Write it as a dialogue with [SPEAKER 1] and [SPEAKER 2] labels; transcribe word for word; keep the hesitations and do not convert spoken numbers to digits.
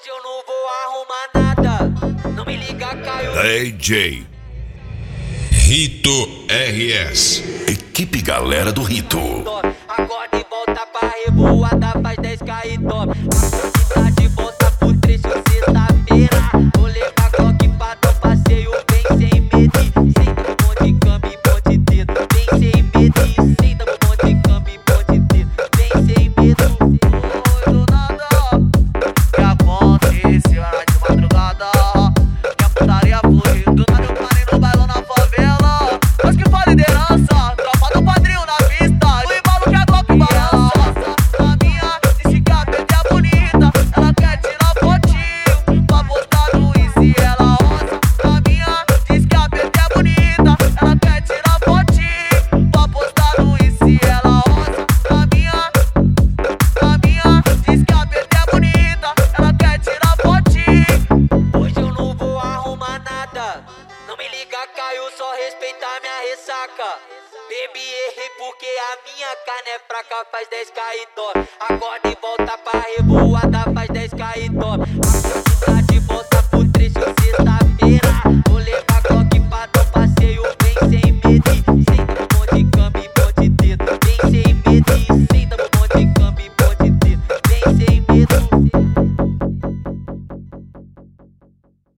[SPEAKER 1] Hoje eu não vou arrumar nada. Não me liga, Caio.
[SPEAKER 2] D J
[SPEAKER 3] Rito R S.
[SPEAKER 2] Equipe Galera do Rito.
[SPEAKER 1] Acorda e volta pra revoada, faz dez K e top. A cidade volta pro trecho sexta-feira. Vou levar Glock pra dar passeio, vem sem medo. Senta no monte de cama e monte de dedo. Vem sem medo, senta no monte de cama e monte de dedo. Vem sem medo. Oi, do nada. Que aconteceu era de madrugada. Que a putaria foi do nada. Eu parei no bailão na favela. Mas que pra liderança, tropa do padrinho na pista. O embalo que a Glock balança. A minha disse que a P T é bonita. Ela quer tirar fotinho pra postar no Insta. Ela osa. A minha diz que a P T é bonita. Ela quer tirar fotinho pra postar no Insta. Ela osa. A minha, a minha diz que a P T é bonita. Ela quer tirar fotinho. Hoje eu não vou arrumar nada. Não me liga, Caio, só respeita minha ressaca. Bebi, errei porque a minha carne é fraca. Faz dez K e top. Acorda e volta pra revoada, faz dez K e top.